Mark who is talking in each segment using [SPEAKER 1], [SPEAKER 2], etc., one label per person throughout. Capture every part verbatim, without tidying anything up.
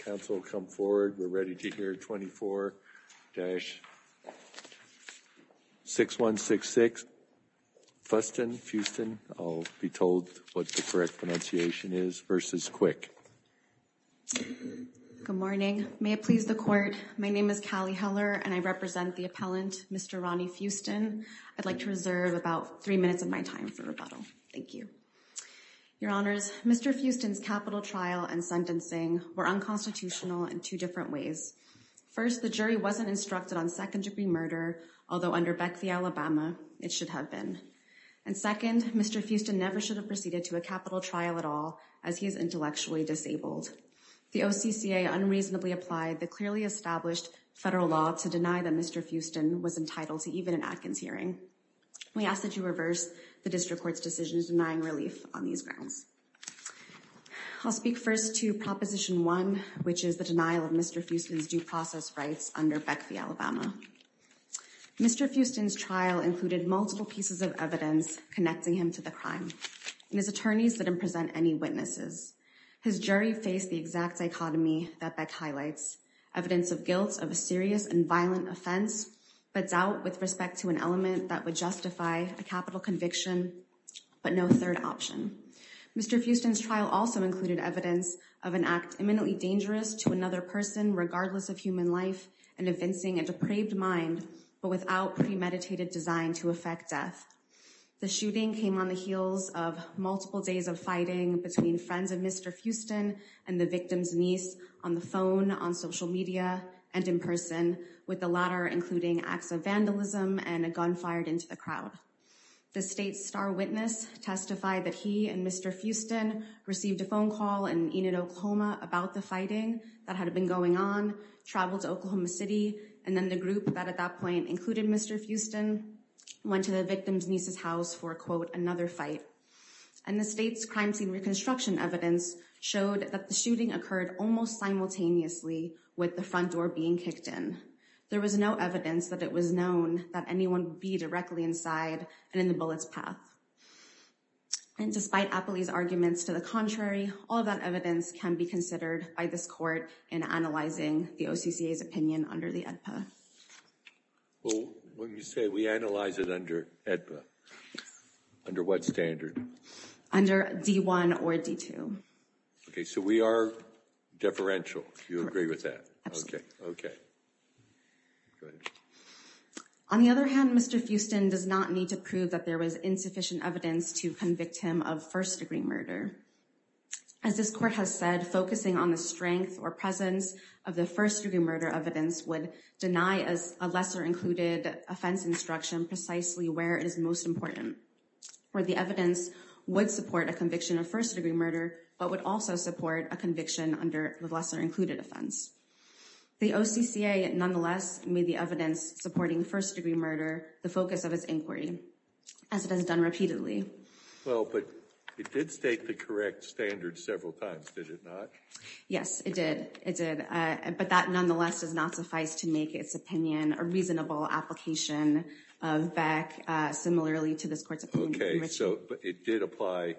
[SPEAKER 1] Council, come forward. We're ready to hear twenty-four dash six one six six. Fuston, Fuston, I'll be told what the correct pronunciation is, versus Quick.
[SPEAKER 2] Good morning. May it please the court, my name is Callie Heller and I represent the appellant, Mister Ronnie Fuston. I'd like to reserve about three minutes of my time for rebuttal. Thank you. Your Honors, Mister Fuston's capital trial and sentencing were unconstitutional in two different ways. First, the jury wasn't instructed on second-degree murder, although under Beck v. Alabama, it should have been. And second, Mister Fuston never should have proceeded to a capital trial at all, as he is intellectually disabled. The O C C A unreasonably applied the clearly established federal law to deny that Mister Fuston was entitled to even an Atkins hearing. We ask that you reverse the district court's decision denying relief on these grounds. I'll speak first to Proposition one, which is the denial of Mister Fuston's due process rights under Beck v. Alabama. Mister Fuston's trial included multiple pieces of evidence connecting him to the crime, and his attorneys didn't present any witnesses. His jury faced the exact dichotomy that Beck highlights: evidence of guilt of a serious and violent offense, but doubt with respect to an element that would justify a capital conviction, but no third option. Mister Fuston's trial also included evidence of an act imminently dangerous to another person, regardless of human life, and evincing a depraved mind, but without premeditated design to effect death. The shooting came on the heels of multiple days of fighting between friends of Mister Fuston and the victim's niece on the phone, on social media, and in person, with the latter including acts of vandalism and a gun fired into the crowd. The state's star witness testified that he and Mister Fuston received a phone call in Enid, Oklahoma about the fighting that had been going on, traveled to Oklahoma City, and then the group that at that point included Mister Fuston went to the victim's niece's house for, quote, another fight. And the state's crime scene reconstruction evidence showed that the shooting occurred almost simultaneously with the front door being kicked in. There was no evidence that it was known that anyone would be directly inside and in the bullet's path. And despite Appley's arguments to the contrary, all of that evidence can be considered by this court in analyzing the O C C A's opinion under the E D P A.
[SPEAKER 1] Well, when you say we analyze it under E D P A, under what standard?
[SPEAKER 2] Under D one or D two.
[SPEAKER 1] Okay, so we are deferential. You Correct. Agree with that?
[SPEAKER 2] Absolutely.
[SPEAKER 1] Okay, okay. Go ahead.
[SPEAKER 2] On the other hand, Mister Fuston does not need to prove that there was insufficient evidence to convict him of first-degree murder. As this court has said, focusing on the strength or presence of the first-degree murder evidence would deny as a lesser-included offense instruction precisely where it is most important, where the evidence would support a conviction of first-degree murder, but would also support a conviction under the lesser-included offense. The O C C A nonetheless made the evidence supporting first-degree murder the focus of its inquiry, as it has done repeatedly.
[SPEAKER 1] Well, but it did state the correct standard several times, did it not?
[SPEAKER 2] Yes, it did. It did. Uh, but that nonetheless does not suffice to make its opinion a reasonable application of Beck, uh, similarly to this court's opinion.
[SPEAKER 1] Okay, so but it did apply.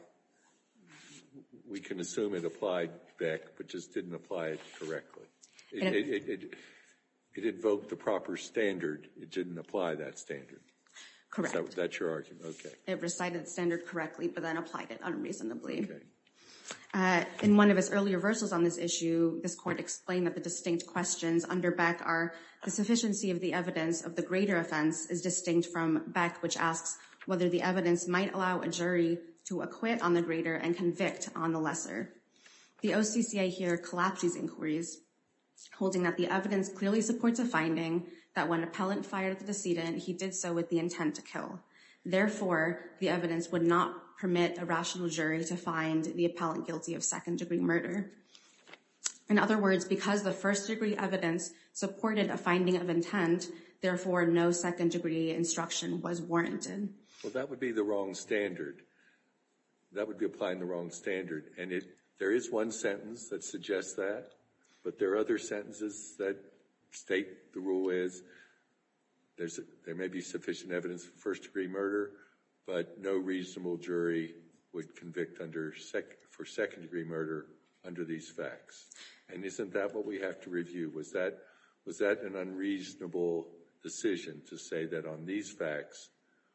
[SPEAKER 1] We can assume it applied Beck, but just didn't apply it correctly. It, it, it, it, it invoked the proper standard. It didn't apply that standard.
[SPEAKER 2] Correct.
[SPEAKER 1] That, that's your argument. Okay.
[SPEAKER 2] It recited the standard correctly, but then applied it unreasonably.
[SPEAKER 1] Okay.
[SPEAKER 2] Uh, in one of its early reversals on this issue, this court explained that the distinct questions under Beck are the sufficiency of the evidence of the greater offense is distinct from Beck, which asks whether the evidence might allow a jury to acquit on the greater and convict on the lesser. The O C C A here collapsed these inquiries, holding that the evidence clearly supports a finding that when appellant fired at the decedent, he did so with the intent to kill. Therefore, the evidence would not permit a rational jury to find the appellant guilty of second-degree murder. In other words, because the first-degree evidence supported a finding of intent, therefore no second-degree instruction was warranted.
[SPEAKER 1] Well, that would be the wrong standard. That would be applying the wrong standard. And it, there is one sentence that suggests that, but there are other sentences that state the rule is there's a, there may be sufficient evidence for first-degree murder, but no reasonable jury would convict under sec, for second-degree murder under these facts. And isn't that what we have to review? Was that, was that an unreasonable decision to say that on these facts,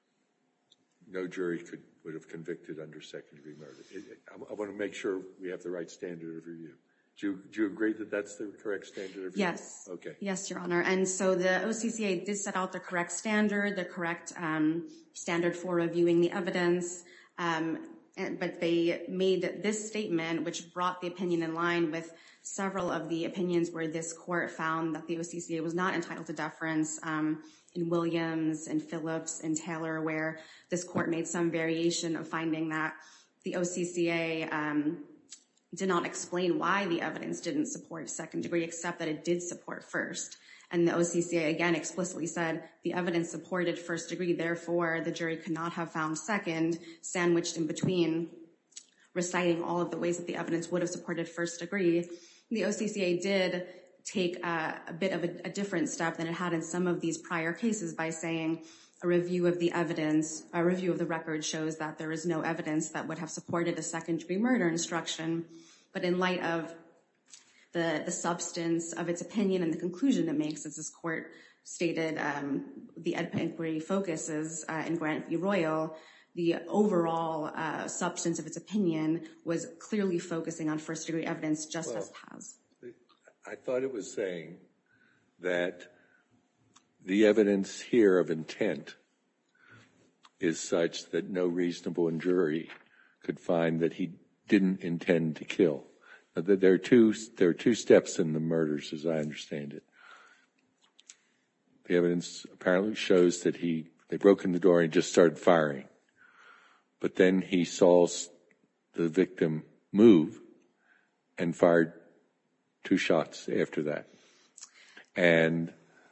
[SPEAKER 1] no jury could, would have convicted under second-degree murder? It, it, I, I want to make sure we have the right standard of review. Do you, do you agree that that's the correct standard of review?
[SPEAKER 2] Yes.
[SPEAKER 1] Okay.
[SPEAKER 2] Yes, Your Honor. And so the O C C A did set out the correct standard, the correct um, standard for reviewing the evidence, um, and, but they made this statement, which brought the opinion in line with several of the opinions where this court found that the O C C A was not entitled to deference, um, in Williams and Phillips and Taylor, where this court made some variation of finding that the O C C A um, did not explain why the evidence didn't support second degree, except that it did support first. And the O C C A, again, explicitly said the evidence supported first degree, therefore the jury could not have found second, sandwiched in between, reciting all of the ways that the evidence would have supported first degree. The O C C A did take a, a bit of a, a different step than it had in some of these prior cases by saying a review of the evidence, a review of the record shows that there is no evidence that would have supported a second degree murder instruction. But in light of the, the substance of its opinion and the conclusion it makes, as this court stated, um, the Ed inquiry focuses uh, in Grant v. Royal, the overall uh, substance of its opinion was clearly focusing on first degree evidence, just well, as it has.
[SPEAKER 1] I thought it was saying that the evidence here of intent is such that no reasonable jury could find that he didn't intend to kill. Now, there are two, there are two steps in the murders, as I understand it. The evidence apparently shows that he, they broke in the door and just started firing. But then he saw the victim move and fired two shots after that. And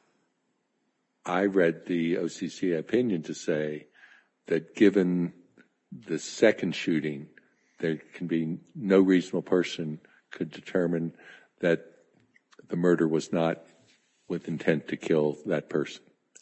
[SPEAKER 1] I read the O C C A opinion to say that given the second shooting, there can be no reasonable person could determine that the murder was not with intent to kill that person.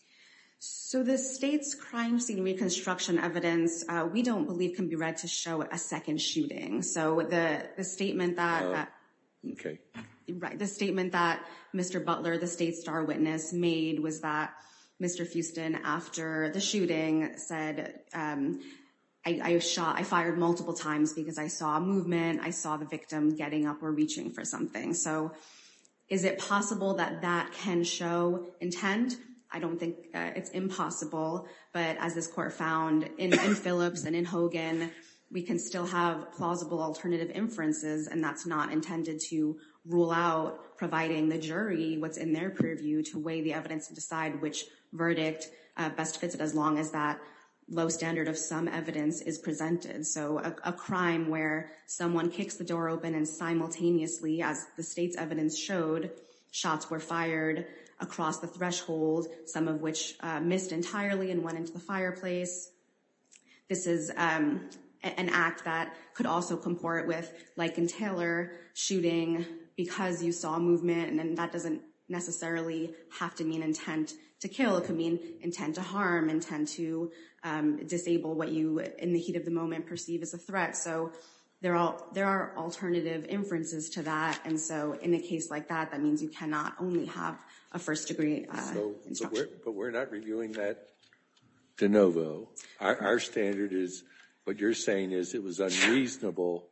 [SPEAKER 2] So the state's crime scene reconstruction evidence, uh, we don't believe can be read to show a second shooting. So the, the statement that... Uh,
[SPEAKER 1] okay.
[SPEAKER 2] Right. The statement that Mister Butler, the state's star witness, made was that Mister Fuston, after the shooting, said, um, I, I shot, I fired multiple times because I saw a movement, I saw the victim getting up or reaching for something. So is it possible that that can show intent? I don't think uh, it's impossible, but as this court found in, in Phillips and in Hogan, we can still have plausible alternative inferences, and that's not intended to rule out providing the jury what's in their purview to weigh the evidence and decide which verdict uh, best fits it, as long as that low standard of some evidence is presented. So a, a crime where someone kicks the door open and simultaneously, as the state's evidence showed, shots were fired across the threshold, some of which uh, missed entirely and went into the fireplace. This is um, an act that could also comport with, like in Taylor, shooting because you saw movement, and then that doesn't necessarily have to mean intent to kill. It could mean intent to harm, intent to um, disable what you, in the heat of the moment, perceive as a threat. So there are, there are alternative inferences to that, and so in a case like that, that means you cannot only have a first-degree uh,
[SPEAKER 1] so,
[SPEAKER 2] instruction.
[SPEAKER 1] But we're, but we're not reviewing that de novo. Our, our standard is, what you're saying is it was unreasonable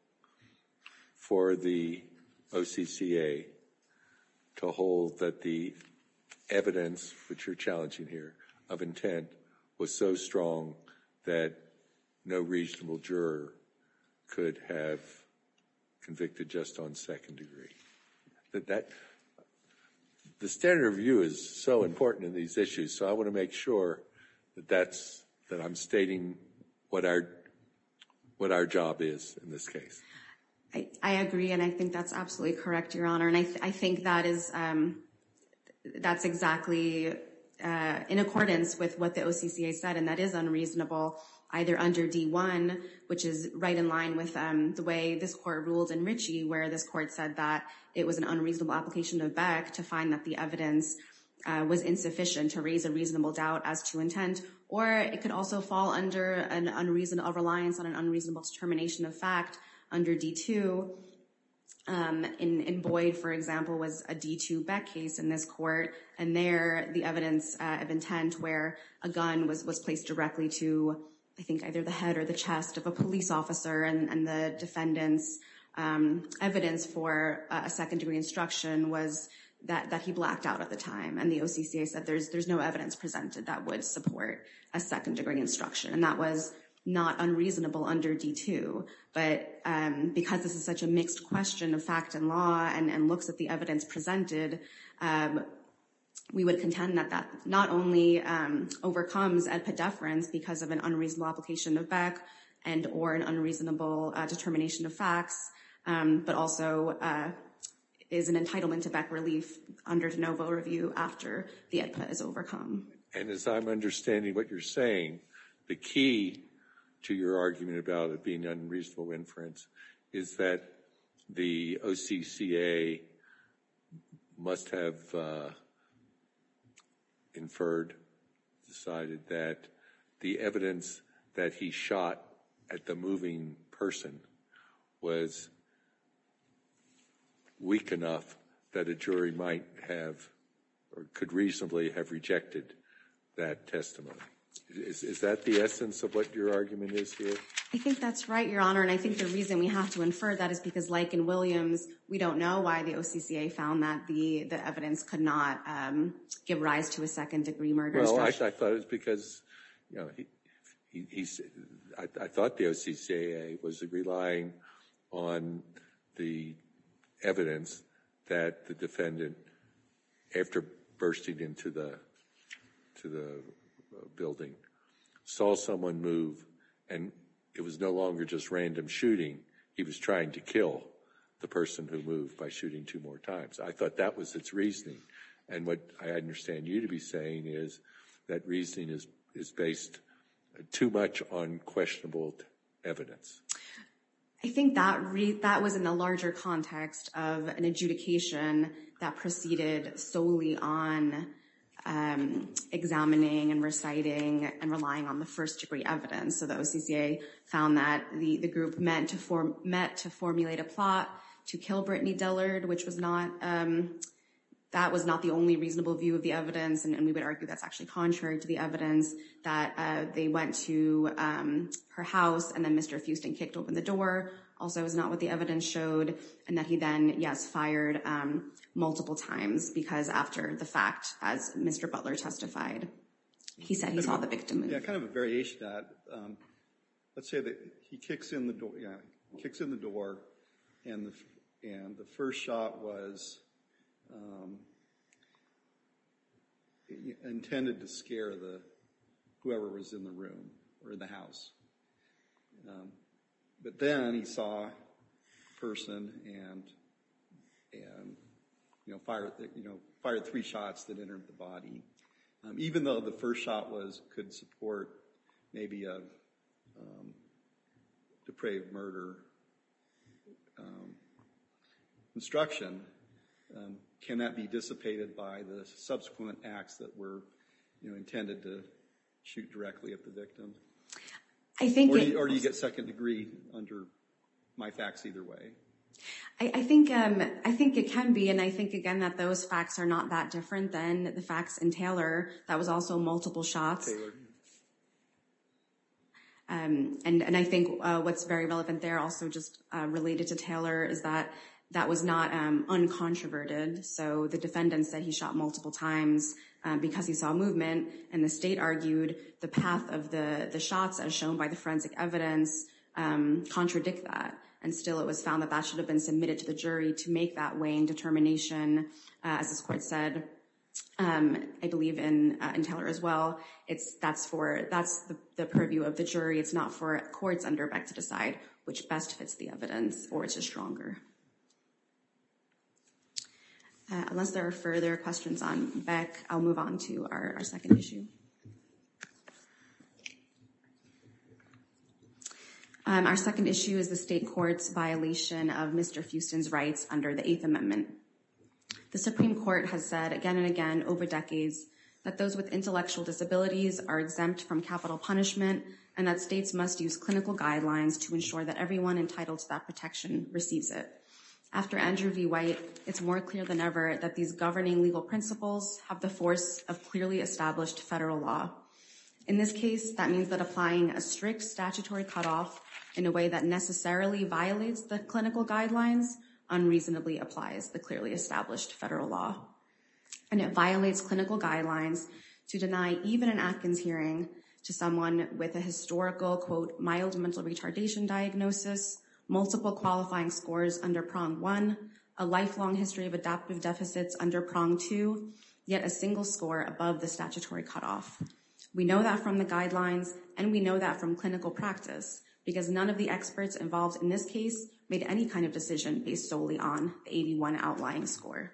[SPEAKER 1] for the O C C A to hold that the evidence, which you're challenging here, of intent was so strong that no reasonable juror could have convicted just on second degree. That, that the standard of review is so important in these issues, so I want to make sure that that's, that I'm stating what our, what our job is in this case.
[SPEAKER 2] I, I agree, and I think that's absolutely correct, Your Honor. And I, th- I think that is um, that's exactly uh, in accordance with what the O C C A said, and that is unreasonable, either under D one, which is right in line with um, the way this court ruled in Ritchie, where this court said that it was an unreasonable application of Beck to find that the evidence uh, was insufficient to raise a reasonable doubt as to intent, or it could also fall under an unreasonable reliance on an unreasonable determination of fact under D two. Um, in, in Boyd, for example, was a D two Beck case in this court, and there the evidence uh, of intent where a gun was, was placed directly to, I think, either the head or the chest of a police officer, and, and the defendant's um, evidence for uh, a second-degree instruction was that, that he blacked out at the time, and the O C C A said there's, there's no evidence presented that would support a second-degree instruction, and that was not unreasonable under D two, but um, because this is such a mixed question of fact and law and, and looks at the evidence presented, um, we would contend that that not only um, overcomes AEDPA deference because of an unreasonable application of Beck and or an unreasonable uh, determination of facts, um, but also uh, is an entitlement to Beck relief under de novo review after the AEDPA is overcome.
[SPEAKER 1] And as I'm understanding what you're saying, the key to your argument about it being unreasonable inference is that the O C C A must have uh, inferred, decided that the evidence that he shot at the moving person was weak enough that a jury might have or could reasonably have rejected that testimony. Is, is that the essence of what your argument is here?
[SPEAKER 2] I think that's right, Your Honor, and I think the reason we have to infer that is because, like in Williams, we don't know why the O C C A found that the, the evidence could not um, give rise to a second-degree murder
[SPEAKER 1] well,
[SPEAKER 2] instruction.
[SPEAKER 1] I, I thought it was because, you know, he, he, he I, I thought the O C C A was relying on the evidence that the defendant, after bursting into the to the uh, building, saw someone move, and it was no longer just random shooting. He was trying to kill the person who moved by shooting two more times. I thought that was its reasoning. And what I understand you to be saying is that reasoning is, is based too much on questionable evidence.
[SPEAKER 2] I think that re- that was in the larger context of an adjudication that proceeded solely on um, examining and reciting and relying on the first-degree evidence. So the O C C A found that the, the group meant to form met to formulate a plot to kill Brittany Dillard, which was not um, that was not the only reasonable view of the evidence, and, and we would argue that's actually contrary to the evidence, that uh, they went to um, her house and then Mister Fuston kicked open the door, also is not what the evidence showed, and that he then, yes, fired um, multiple times because after the fact, as Mister Butler testified, he said he saw the victim move.
[SPEAKER 3] Yeah, kind of a variation of that. Um, let's say that he kicks in the door, yeah, kicks in the door, and the, and the first shot was Um, intended to scare the whoever was in the room or in the house. Um, but then he saw a person and and you know fired you know fired three shots that entered the body. Um, even though the first shot was could support maybe a um, depraved murder um, instruction. Um, can that be dissipated by the subsequent acts that were, you know, intended to shoot directly at the victim?
[SPEAKER 2] I think,
[SPEAKER 3] or do
[SPEAKER 2] it,
[SPEAKER 3] you, or do you get second degree under my facts either way?
[SPEAKER 2] I, I think um, I think it can be, and I think again that those facts are not that different than the facts in Taylor. That was also multiple shots.
[SPEAKER 3] Taylor.
[SPEAKER 2] Um, and and I think uh, what's very relevant there, also just uh, related to Taylor, is that that was not um, uncontroverted. So the defendant said he shot multiple times um, because he saw movement, and the state argued the path of the, the shots as shown by the forensic evidence um, contradict that. And still it was found that that should have been submitted to the jury to make that weighing determination. Uh, as this court said, um, I believe in uh, in Taylor as well, it's that's for that's the, the purview of the jury. It's not for courts under Beck to decide which best fits the evidence or which is stronger. Uh, unless there are further questions on Beck, I'll move on to our, our second issue. Um, our second issue is the state court's violation of Mister Fuston's rights under the Eighth Amendment. The Supreme Court has said again and again over decades that those with intellectual disabilities are exempt from capital punishment and that states must use clinical guidelines to ensure that everyone entitled to that protection receives it. After Andrew v. White, it's more clear than ever that these governing legal principles have the force of clearly established federal law. In this case, that means that applying a strict statutory cutoff in a way that necessarily violates the clinical guidelines unreasonably applies the clearly established federal law. And it violates clinical guidelines to deny even an Atkins hearing to someone with a historical, quote, mild mental retardation diagnosis, multiple qualifying scores under prong one, a lifelong history of adaptive deficits under prong two, yet a single score above the statutory cutoff. We know that from the guidelines, and we know that from clinical practice, because none of the experts involved in this case made any kind of decision based solely on the eighty-one outlying score.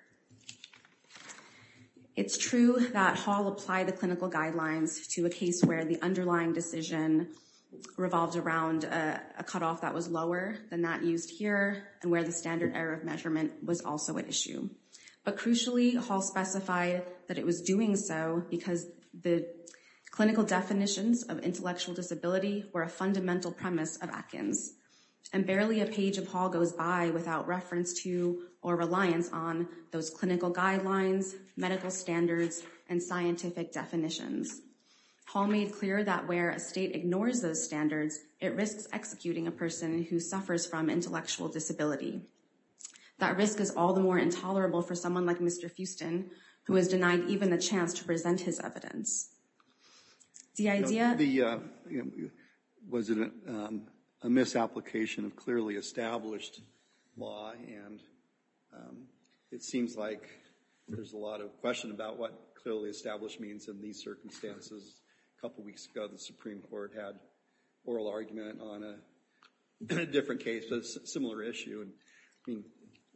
[SPEAKER 2] It's true that Hall applied the clinical guidelines to a case where the underlying decision revolved around a, a cutoff that was lower than that used here, and where the standard error of measurement was also at issue. But crucially, Hall specified that it was doing so because the clinical definitions of intellectual disability were a fundamental premise of Atkins. And barely a page of Hall goes by without reference to or reliance on those clinical guidelines, medical standards, and scientific definitions. Hall made clear that where a state ignores those standards, it risks executing a person who suffers from intellectual disability. That risk is all the more intolerable for someone like Mister Fuston, who was denied even the chance to present his evidence. The idea...
[SPEAKER 3] You know, the, uh, you know, was it a, um, a misapplication of clearly established law? And um, it seems like there's a lot of question about what clearly established means in these circumstances. A couple weeks ago, the Supreme Court had oral argument on a, a different case, but a similar issue. And I mean,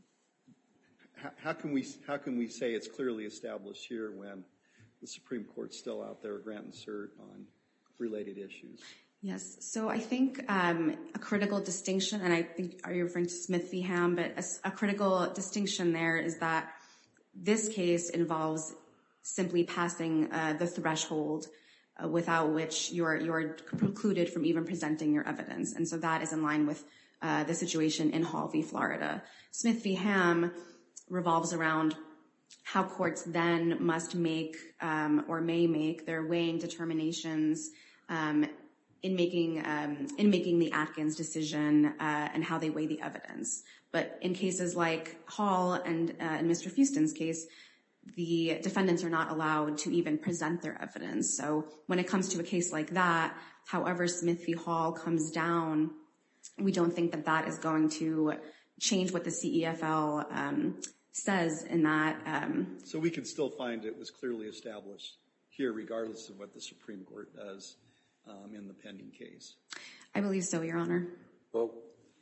[SPEAKER 3] how, how can we how can we say it's clearly established here when the Supreme Court's still out there granting cert on related issues?
[SPEAKER 2] Yes, so I think um, a critical distinction, and I think are you referring to Smith v. Ham, but a, a critical distinction there is that this case involves simply passing uh, the threshold uh, without which you're you're precluded from even presenting your evidence, and so that is in line with uh, the situation in Hall v. Florida. Smith v. Ham revolves around how courts then must make um, or may make their weighing determinations um, in making um, in making the Atkins decision uh, and how they weigh the evidence. But in cases like Hall and uh, in Mister Fuston's case, the defendants are not allowed to even present their evidence. So when it comes to a case like that, however Smith v. Hall comes down, we don't think that that is going to change what the C E F L um, says in that. Um,
[SPEAKER 3] so we can still find it was clearly established here, regardless of what the Supreme Court does um, in the pending case.
[SPEAKER 2] I believe so, Your Honor.
[SPEAKER 1] Well,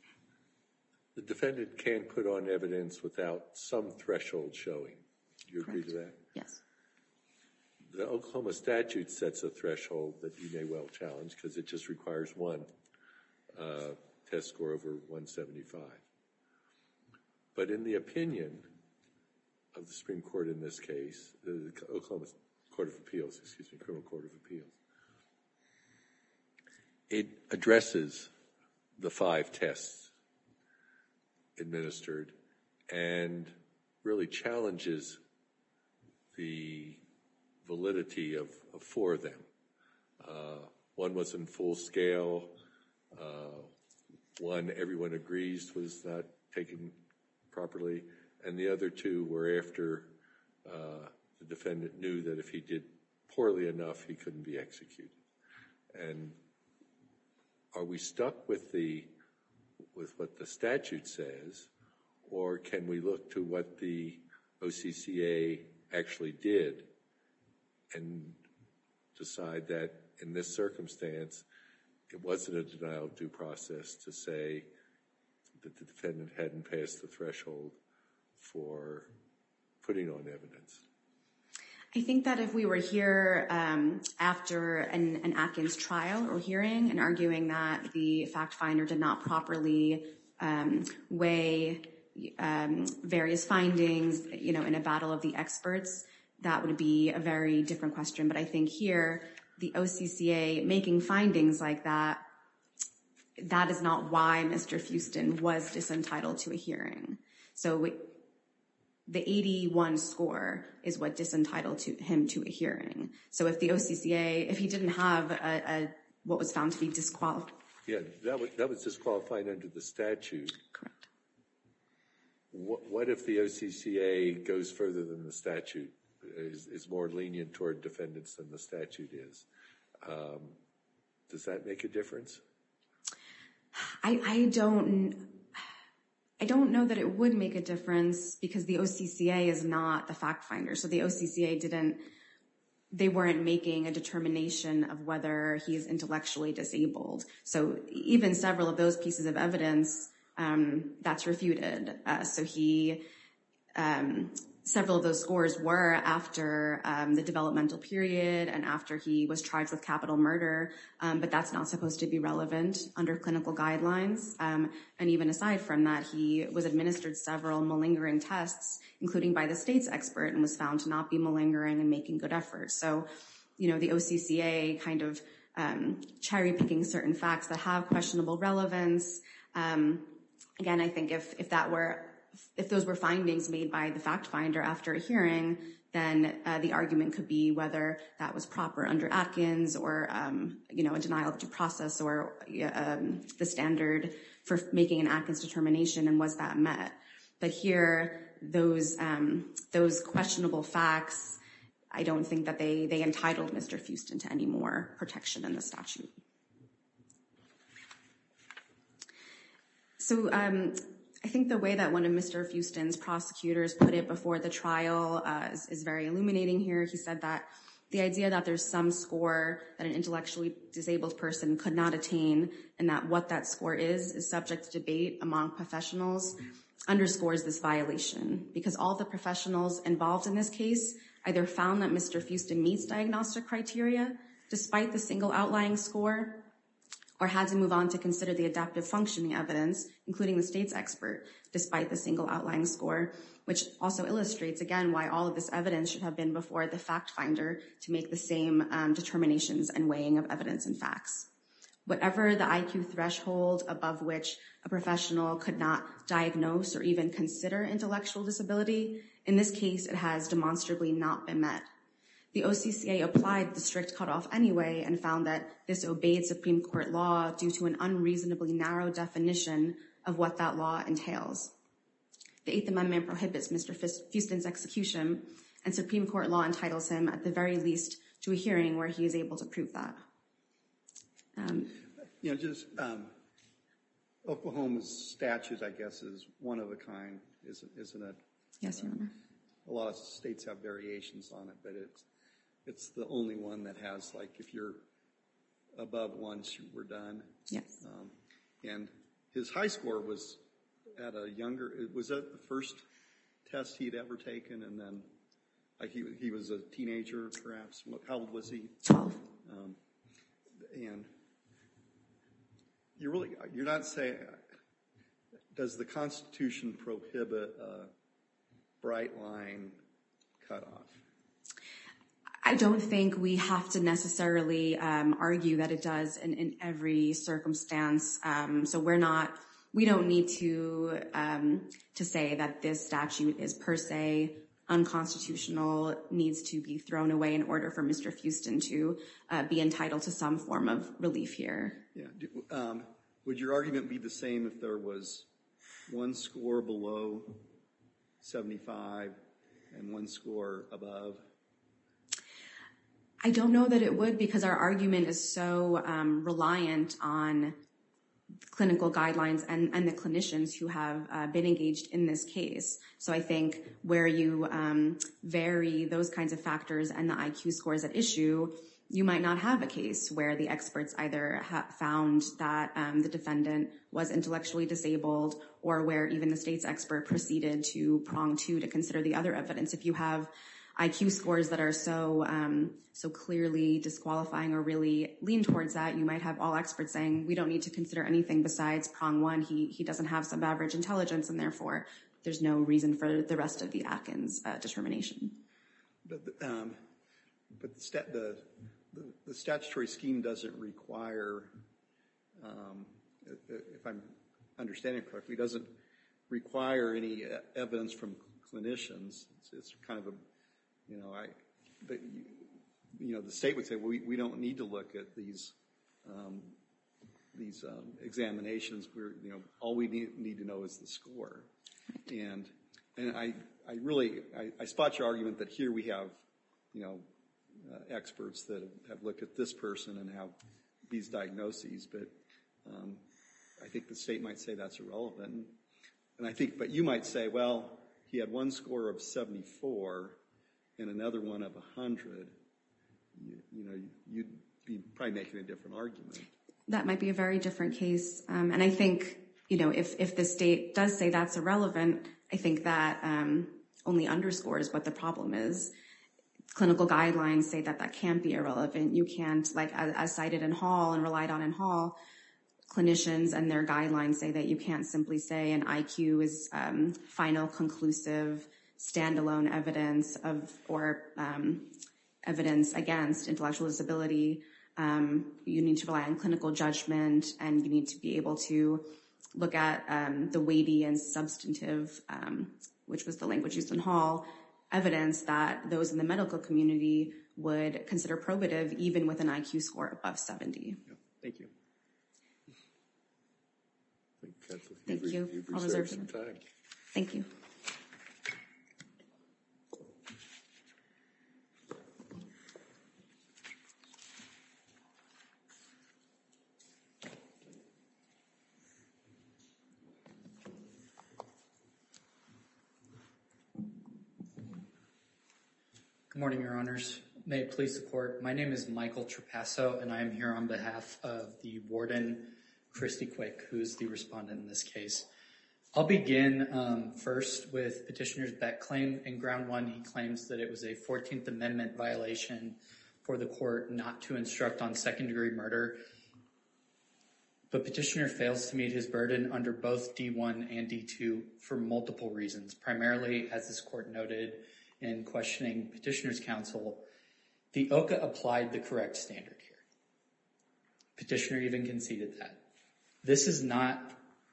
[SPEAKER 1] the defendant can put on evidence without some threshold showing. Do you agree to that?
[SPEAKER 2] Yes.
[SPEAKER 1] The Oklahoma statute sets a threshold that you may well challenge because it just requires one uh, test score over one seventy-five. But in the opinion of the Supreme Court in this case, the Oklahoma Court of Appeals, excuse me, Criminal Court of Appeals, it addresses the five tests administered and really challenges the validity of, of four of them. Uh, one was in full scale. Uh, one, everyone agrees, was not taken properly. And the other two were after uh, the defendant knew that if he did poorly enough, he couldn't be executed. And are we stuck with the with what the statute says, or can we look to what the O C C A actually did and decide that in this circumstance, it wasn't a denial of due process to say that the defendant hadn't passed the threshold for putting on evidence?
[SPEAKER 2] I think that if we were here um, after an, an Atkins trial or hearing and arguing that the fact finder did not properly um, weigh um, various findings, you know, in a battle of the experts, that would be a very different question. But I think here, the O C C A making findings like that, that is not why Mister Fuston was disentitled to a hearing. So the eighty-one score is what disentitled to him to a hearing. So if the O C C A, if he didn't have a, a what was found to be disqualified.
[SPEAKER 1] Yeah, that was, that was disqualified under the statute.
[SPEAKER 2] Correct.
[SPEAKER 1] What, what if the O C C A goes further than the statute, is, is more lenient toward defendants than the statute is? Um, does that make a difference?
[SPEAKER 2] I, I don't... I don't know that it would make a difference because the O C C A is not the fact finder. So the O C C A didn't, they weren't making a determination of whether he is intellectually disabled. So even several of those pieces of evidence, um, that's refuted. Uh, so he, um, several of those scores were after um, the developmental period and after he was charged with capital murder, um, but that's not supposed to be relevant under clinical guidelines. Um, and even aside from that, he was administered several malingering tests, including by the state's expert, and was found to not be malingering and making good efforts. So, you know, the O C C A kind of um, cherry-picking certain facts that have questionable relevance. Um, again, I think if, if that were... if those were findings made by the fact finder after a hearing, then uh, the argument could be whether that was proper under Atkins or, um, you know, a denial of due process or um, the standard for making an Atkins determination, and was that met? But here, those um, those questionable facts, I don't think that they, they entitled Mister Fuston to any more protection in the statute. So, um, I think the way that one of Mister Fuston's prosecutors put it before the trial uh, is, is very illuminating here. He said that the idea that there's some score that an intellectually disabled person could not attain and that what that score is is subject to debate among professionals underscores this violation, because all the professionals involved in this case either found that Mister Fuston meets diagnostic criteria despite the single outlying score, or had to move on to consider the adaptive functioning evidence, including the state's expert, despite the single outlying score, which also illustrates, again, why all of this evidence should have been before the fact finder to make the same um, determinations and weighing of evidence and facts. Whatever the I Q threshold above which a professional could not diagnose or even consider intellectual disability, in this case, it has demonstrably not been met. The O C C A applied the strict cutoff anyway and found that this obeyed Supreme Court law due to an unreasonably narrow definition of what that law entails. The Eighth Amendment prohibits Mister Fuston's execution, and Supreme Court law entitles him, at the very least, to a hearing where he is able to prove that. Um,
[SPEAKER 3] you know, just um, Oklahoma's statute, I guess, is one of a kind, isn't, isn't it?
[SPEAKER 2] Yes, Your Honor.
[SPEAKER 3] A lot of states have variations on it, but it's It's the only one that has, like, if you're above once, we're done.
[SPEAKER 2] Yes.
[SPEAKER 3] Um, and his high score was at a younger, was that the first test he'd ever taken? And then, like, he, he was a teenager, perhaps. What, how old was he?
[SPEAKER 2] twelve.
[SPEAKER 3] Um, and you're really, you're not saying, does the Constitution prohibit a bright line cutoff?
[SPEAKER 2] I don't think we have to necessarily um, argue that it does in, in every circumstance. Um, so we're not, we don't need to um, to say that this statute is per se unconstitutional, needs to be thrown away in order for Mister Fuston to uh, be entitled to some form of relief here.
[SPEAKER 3] Yeah. Do, um, would your argument be the same if there was one score below seventy-five and one score above?
[SPEAKER 2] I don't know that it would, because our argument is so um, reliant on clinical guidelines and, and the clinicians who have uh, been engaged in this case. So I think where you um, vary those kinds of factors and the I Q scores at issue, you might not have a case where the experts either ha- found that um, the defendant was intellectually disabled, or where even the state's expert proceeded to prong two to consider the other evidence. If you have I Q scores that are so um, so clearly disqualifying or really lean towards that, you might have all experts saying we don't need to consider anything besides prong one. He he doesn't have sub-average intelligence, and therefore there's no reason for the rest of the Atkins uh, determination.
[SPEAKER 3] But um, but the, stat, the, the the statutory scheme doesn't require, um, if I'm understanding correctly, doesn't require any evidence from clinicians. It's, it's kind of a, you know, I, but, you know, the state would say, well, we, we don't need to look at these, um, these um, examinations. We're, you know, all we need, need to know is the score. And, and I, I really, I, I spot your argument that here we have, you know, uh, experts that have looked at this person and have these diagnoses, but um, I think the state might say that's irrelevant. And I think, but you might say, well, he had one score of seventy-four and another one of one hundred. You, you know, you'd be probably making a different argument.
[SPEAKER 2] That might be a very different case. Um, and I think, you know, if, if the state does say that's irrelevant, I think that um, only underscores what the problem is. Clinical guidelines say that that can't be irrelevant. You can't, like as, as cited in Hall and relied on in Hall, clinicians and their guidelines say that you can't simply say an I Q is um, final, conclusive, standalone evidence of or um, evidence against intellectual disability. Um, you need to rely on clinical judgment, and you need to be able to look at um, the weighty and substantive, um, which was the language used in Hall, evidence that those in the medical community would consider probative even with an I Q score above seventy.
[SPEAKER 3] Yeah. Thank you.
[SPEAKER 2] Thank
[SPEAKER 1] You've,
[SPEAKER 2] you.
[SPEAKER 1] You've
[SPEAKER 2] I'll
[SPEAKER 1] reserved
[SPEAKER 2] reserve
[SPEAKER 1] some time.
[SPEAKER 2] Thank you.
[SPEAKER 4] Good morning, Your Honors. May it please the Court. My name is Michael Trapasso, and I am here on behalf of the warden, Christy Quick, who's the respondent in this case. I'll begin um, first with Petitioner's Beck claim. In ground one, he claims that it was a fourteenth Amendment violation for the court not to instruct on second-degree murder. But Petitioner fails to meet his burden under both D one and D two for multiple reasons. Primarily, as this court noted in questioning Petitioner's counsel, the O C A applied the correct standard here. Petitioner even conceded that. This is not,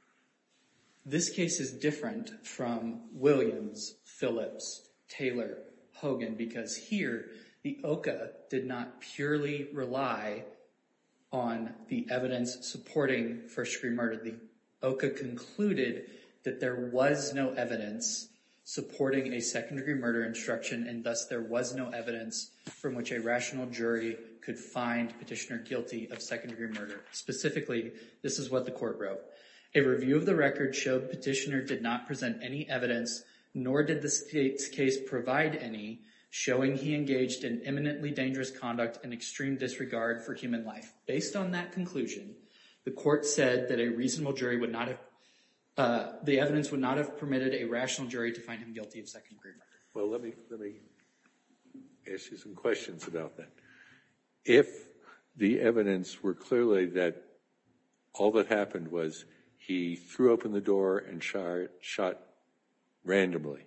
[SPEAKER 4] this case is different from Williams, Phillips, Taylor, Hogan, because here the O C A did not purely rely on the evidence supporting first-degree murder. The O C A concluded that there was no evidence supporting a second-degree murder instruction, and thus there was no evidence from which a rational jury could find Petitioner guilty of second-degree murder. Specifically, this is what the court wrote. A review of the record showed Petitioner did not present any evidence, nor did the state's case provide any, showing he engaged in imminently dangerous conduct and extreme disregard for human life. Based on that conclusion, the court said that a reasonable jury would not have, uh, the evidence would not have permitted a rational jury to find him guilty of second-degree murder.
[SPEAKER 1] Well, let me, let me ask you some questions about that. If the evidence were clearly that all that happened was he threw open the door and shot, shot randomly,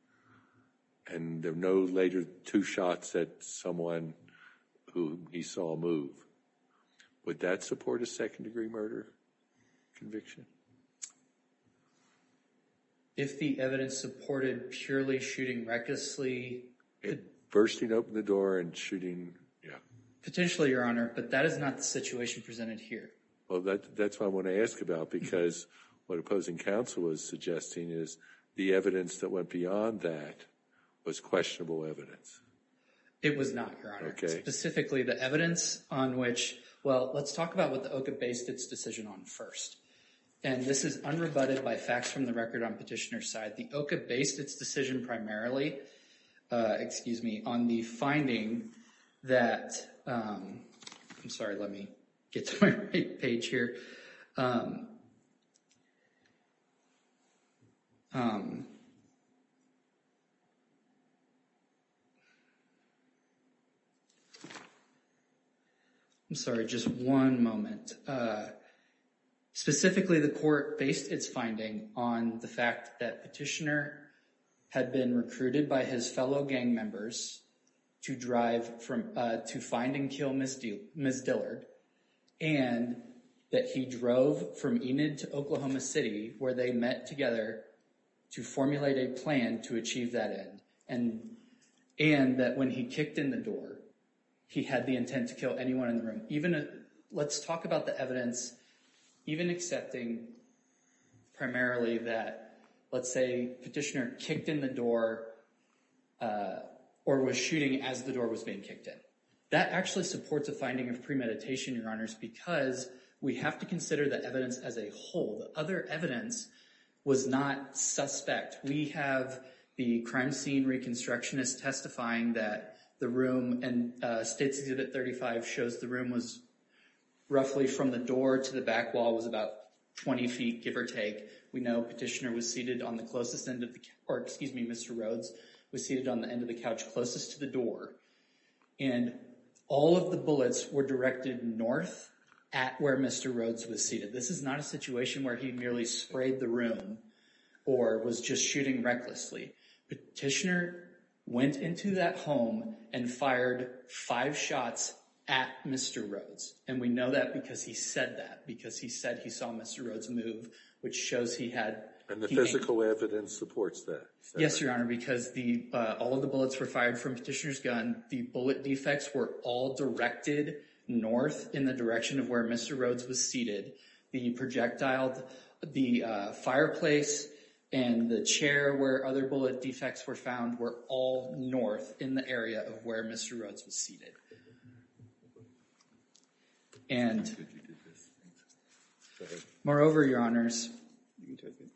[SPEAKER 1] and there were no later two shots at someone who he saw move, would that support a second-degree murder conviction?
[SPEAKER 4] If the evidence supported purely shooting recklessly,
[SPEAKER 1] It, bursting open the door and shooting, yeah.
[SPEAKER 4] potentially, Your Honor, but that is not the situation presented here.
[SPEAKER 1] Well, that, that's what I want to ask about, because what opposing counsel was suggesting is the evidence that went beyond that was questionable evidence.
[SPEAKER 4] It was not, Your Honor.
[SPEAKER 1] Okay.
[SPEAKER 4] Specifically, the evidence on which, well, let's talk about what the O C A based its decision on first. And this is unrebutted by facts from the record on Petitioner's side. The O C A based its decision primarily, uh, excuse me, on the finding that, um, I'm sorry, let me get to my right page here. Um, um, I'm sorry, just one moment. Uh, specifically, the court based its finding on the fact that Petitioner had been recruited by his fellow gang members to drive from uh, to find and kill Miz D- Miz Dillard, and that he drove from Enid to Oklahoma City, where they met together to formulate a plan to achieve that end, and and that when he kicked in the door, he had the intent to kill anyone in the room. Even a, let's talk about the evidence, even accepting primarily that, let's say, petitioner kicked in the door uh, or was shooting as the door was being kicked in. That actually supports a finding of premeditation, Your Honors, because we have to consider the evidence as a whole. The other evidence was not suspect. We have the crime scene reconstructionist testifying that the room, and uh, State's Exhibit thirty-five shows the room was roughly from the door to the back wall was about twenty feet, give or take. We know petitioner was seated on the closest end of the, or excuse me, Mister Rhodes was seated on the end of the couch closest to the door. And all of the bullets were directed north at where Mister Rhodes was seated. This is not a situation where he merely sprayed the room or was just shooting recklessly. Petitioner went into that home and fired five shots at Mister Rhodes. And we know that because he said that, because he said he saw Mister Rhodes move, which shows he had...
[SPEAKER 1] And the
[SPEAKER 4] he
[SPEAKER 1] physical aimed. evidence supports that.
[SPEAKER 4] Yes, Your Honor, because the uh, all of the bullets were fired from petitioner's gun. The bullet defects were all directed north in the direction of where Mister Rhodes was seated. The projectile, the uh, fireplace, and the chair where other bullet defects were found were all north in the area of where Mister Rhodes was seated. And moreover, Your Honors,
[SPEAKER 3] You can take it.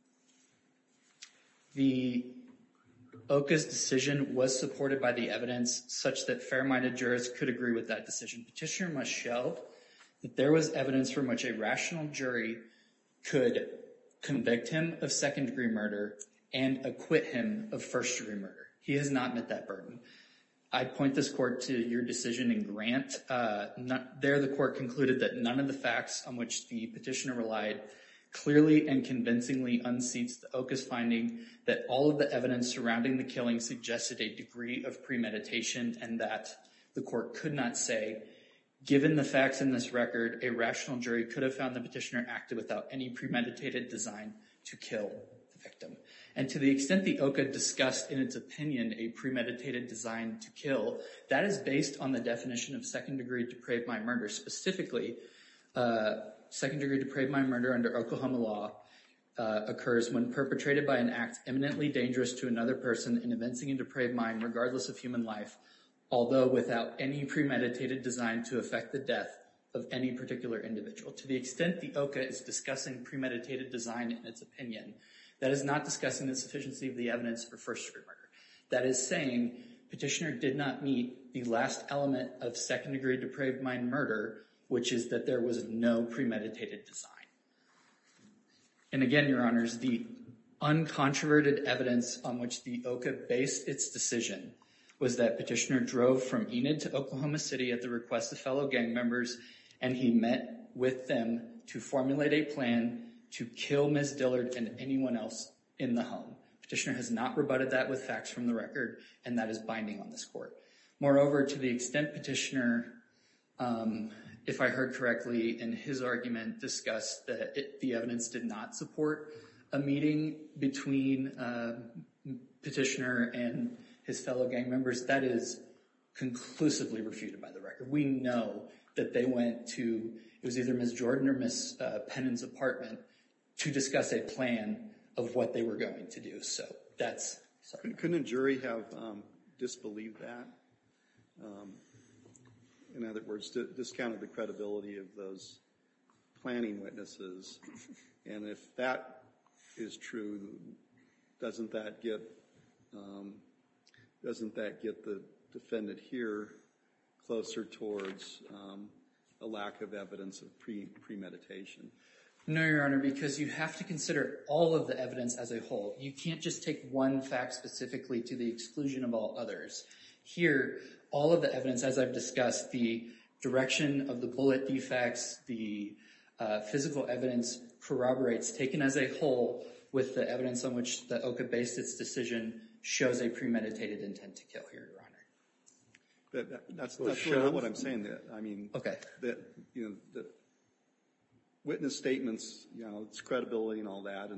[SPEAKER 4] the OCA's decision was supported by the evidence such that fair-minded jurors could agree with that decision. Petitioner must show that there was evidence from which a rational jury could convict him of second-degree murder and acquit him of first-degree murder. He has not met that burden. I point this court to your decision in Grant. Uh, not, there the court concluded that none of the facts on which the petitioner relied clearly and convincingly unseats the OCA's finding that all of the evidence surrounding the killing suggested a degree of premeditation, and that the court could not say, given the facts in this record, a rational jury could have found the petitioner acted without any premeditated design to kill the victim. And to the extent the OCA discussed in its opinion a premeditated design to kill, that is based on the definition of second-degree depraved mind murder. Specifically, uh, second-degree depraved mind murder under Oklahoma law uh, occurs when perpetrated by an act eminently dangerous to another person and evincing a depraved mind regardless of human life, although without any premeditated design to affect the death of any particular individual. To the extent the OCA is discussing premeditated design in its opinion, that is not discussing the sufficiency of the evidence for first-degree murder. That is saying petitioner did not meet the last element of second-degree depraved mind murder, which is that there was no premeditated design. And again, Your Honors, the uncontroverted evidence on which the OCA based its decision was that petitioner drove from Enid to Oklahoma City at the request of fellow gang members, and he met with them to formulate a plan to kill Miz Dillard and anyone else in the home. Petitioner has not rebutted that with facts from the record, and that is binding on this court. Moreover, to the extent petitioner, um, if I heard correctly in his argument, discussed that it, the evidence did not support a meeting between uh, petitioner and his fellow gang members, that is conclusively refuted by the record. We know that they went to, it was either Miz Jordan or Miz Uh, Pennon's apartment to discuss a plan of what they were going to do. So that's, sorry.
[SPEAKER 3] Couldn't a jury have um, disbelieved that? Um, in other words, d- discounted the credibility of those planning witnesses. And if that is true, doesn't that get um, doesn't that get the defendant here closer towards um, a lack of evidence of pre premeditation?
[SPEAKER 4] No, Your Honor, because you have to consider all of the evidence as a whole. You can't just take one fact specifically to the exclusion of all others. Here, all of the evidence, as I've discussed, the direction of the bullet defects, the uh, physical evidence corroborates, taken as a whole, with the evidence on which the OCA based its decision, shows a premeditated intent to kill here, Your Honor.
[SPEAKER 3] That, that, that's that's really not what I'm saying. That I mean,
[SPEAKER 4] okay.
[SPEAKER 3] that you know, the witness statements, you know, it's credibility and all that, and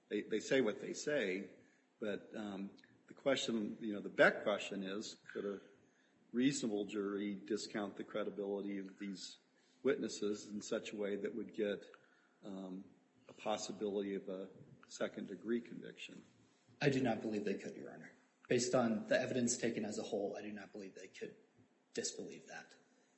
[SPEAKER 3] they, they say what they say, but um, the question, you know, the Beck question is, could a reasonable jury discount the credibility of these witnesses in such a way that would get um, a possibility of a second-degree conviction?
[SPEAKER 4] I do not believe they could, Your Honor. Based on the evidence taken as a whole, I do not believe they could disbelieve that.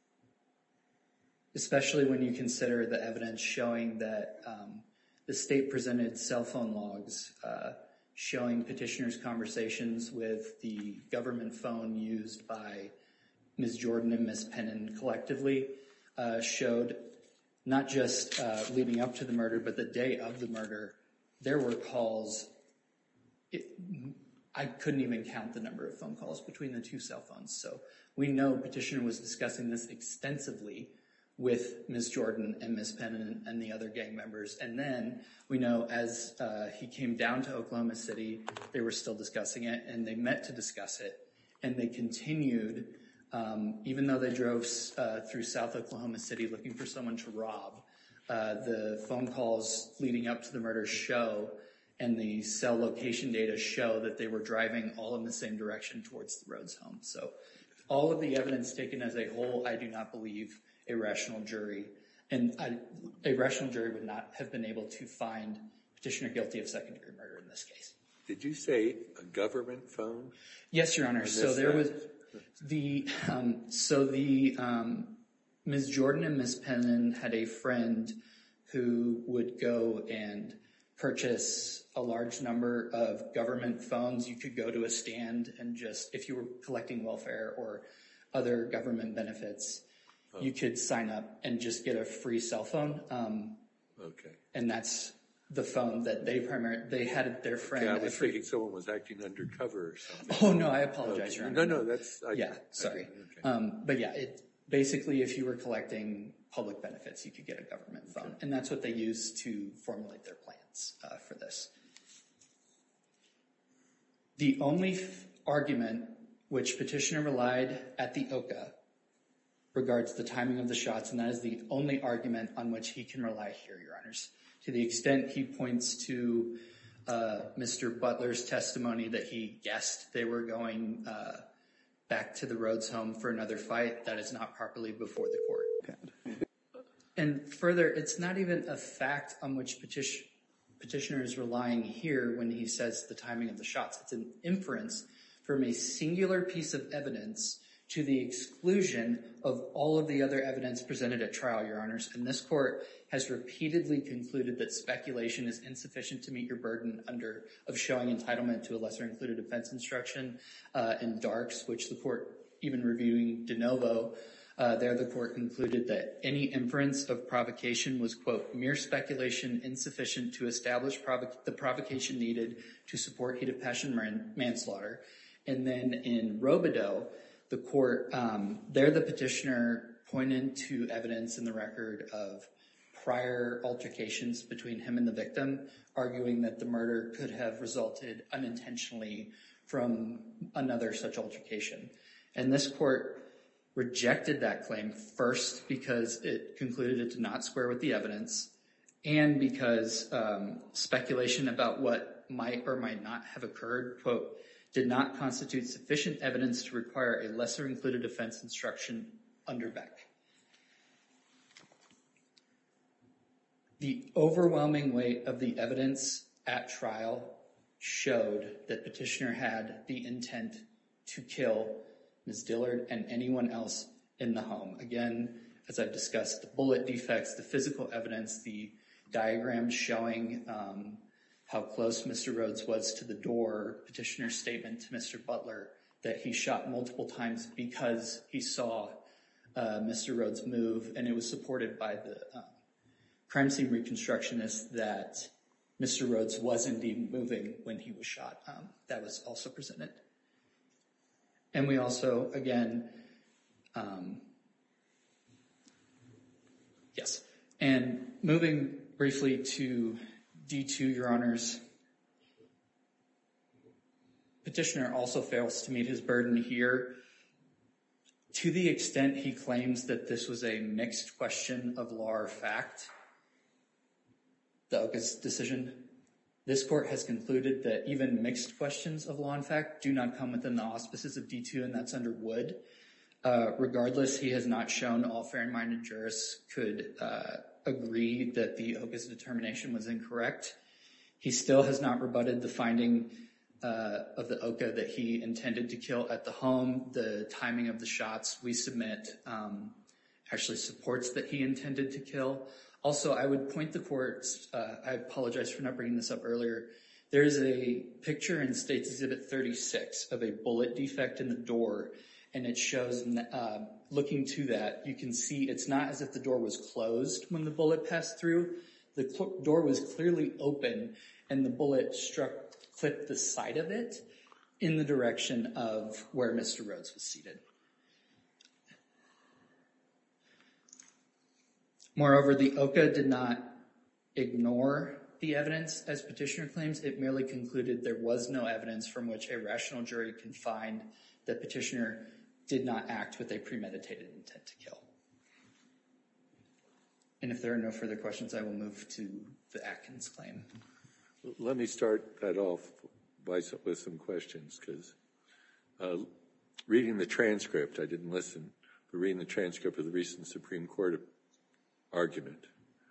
[SPEAKER 4] Especially when you consider the evidence showing that um, the state presented cell phone logs uh, showing petitioner's conversations with the government phone used by Miz Jordan and Miz Pennon collectively, uh, showed not just uh, leading up to the murder, but the day of the murder, there were calls. It, I couldn't even count the number of phone calls between the two cell phones. So we know petitioner was discussing this extensively with Miz Jordan and Miz Pennon and the other gang members. And then we know as uh, he came down to Oklahoma City, they were still discussing it, and they met to discuss it. And they continued, um, even though they drove uh, through South Oklahoma City looking for someone to rob, uh, the phone calls leading up to the murder show and the cell location data show that they were driving all in the same direction towards the Rhodes home. So all of the evidence taken as a whole, I do not believe a rational jury, and I, a rational jury would not have been able to find petitioner guilty of second-degree murder in this case.
[SPEAKER 1] Did you say a government phone?
[SPEAKER 4] Yes, Your Honor. So there was the, um, so the, um, Miz Jordan and Miz Pennon had a friend who would go and purchase a large number of government phones. You could go to a stand and just, if you were collecting welfare or other government benefits, oh. you could sign up and just get a free cell phone. Um,
[SPEAKER 1] okay.
[SPEAKER 4] And that's the phone that they primarily, they had their friend.
[SPEAKER 1] Okay, I was thinking someone was acting undercover or something.
[SPEAKER 4] Oh, no, I apologize,
[SPEAKER 1] okay.
[SPEAKER 4] Your Honor.
[SPEAKER 1] No, no, that's... I,
[SPEAKER 4] yeah, sorry.
[SPEAKER 1] I, okay.
[SPEAKER 4] um, but yeah, it basically, if you were collecting public benefits, you could get a government phone. Okay. And that's what they used to formulate their plans uh, for this. The only f- argument which petitioner relied at the O C A regards the timing of the shots, and that is the only argument on which he can rely here, Your Honors. To the extent he points to uh, Mister Butler's testimony that he guessed they were going uh, back to the Rhodes home for another fight, that is not properly before the court. And further, it's not even a fact on which petition, petitioner is relying here when he says the timing of the shots. It's an inference from a singular piece of evidence to the exclusion of all of the other evidence presented at trial, Your Honors. And this court has repeatedly concluded that speculation is insufficient to meet your burden under of showing entitlement to a lesser included offense instruction uh, in Darks, which the court, even reviewing de novo, uh, there the court concluded that any inference of provocation was, quote, mere speculation insufficient to establish provo- the provocation needed to support heat of passion man- manslaughter. And then in Robideau, the court, um, there the petitioner pointed to evidence in the record of prior altercations between him and the victim, arguing that the murder could have resulted unintentionally from another such altercation. And this court rejected that claim, first because it concluded it did not square with the evidence, and because um, speculation about what might or might not have occurred, quote, did not constitute sufficient evidence to require a lesser included offense instruction under Beck. The overwhelming weight of the evidence at trial showed that petitioner had the intent to kill Miz Dillard and anyone else in the home. Again, as I've discussed, the bullet defects, the physical evidence, the diagrams showing um, how close Mister Rhodes was to the door, petitioner's statement to Mister Butler that he shot multiple times because he saw uh, Mister Rhodes move, and it was supported by the uh, crime scene reconstructionist that Mister Rhodes was indeed moving when he was shot. Um, that was also presented. And we also, again, um, yes, and moving briefly to D two, Your Honors, petitioner also fails to meet his burden here. To the extent he claims that this was a mixed question of law or fact, the O C A's decision, This court has concluded that even mixed questions of law and fact do not come within the auspices of D two, and that's under Wood. Uh, regardless, he has not shown all fair-minded jurists could uh, agree that the O C A's determination was incorrect. He still has not rebutted the finding uh, of the O C A that he intended to kill at the home. The timing of the shots we submit um, actually supports that he intended to kill. Also, I would point the courts, uh, I apologize for not bringing this up earlier. There is a picture in State's Exhibit thirty-six of a bullet defect in the door, and it shows, uh, looking to that, you can see it's not as if the door was closed when the bullet passed through. The cl- door was clearly open, and the bullet struck, clipped the side of it in the direction of where Mister Rhodes was seated. Moreover, the O C A did not ignore the evidence as petitioner claims. It merely concluded there was no evidence from which a rational jury can find that petitioner did not act with a premeditated intent to kill. And if there are no further questions, I will move to the Atkins claim.
[SPEAKER 1] Let me start that off by some, with some questions, because uh, reading the transcript, I didn't listen, but reading the transcript of the recent Supreme Court argument,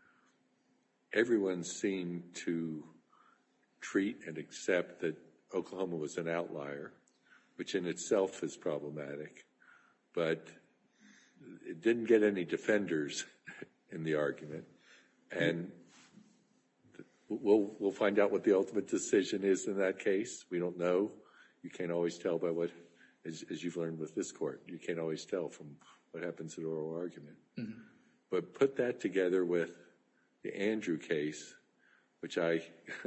[SPEAKER 1] everyone seemed to treat and accept that Oklahoma was an outlier, which in itself is problematic, but it didn't get any defenders in the argument. And we'll, we'll find out what the ultimate decision is in that case. We don't know. You can't always tell by what, as, as you've learned with this court, you can't always tell from what happens in oral argument. Mm-hmm. But put that together with the Andrew case, which I,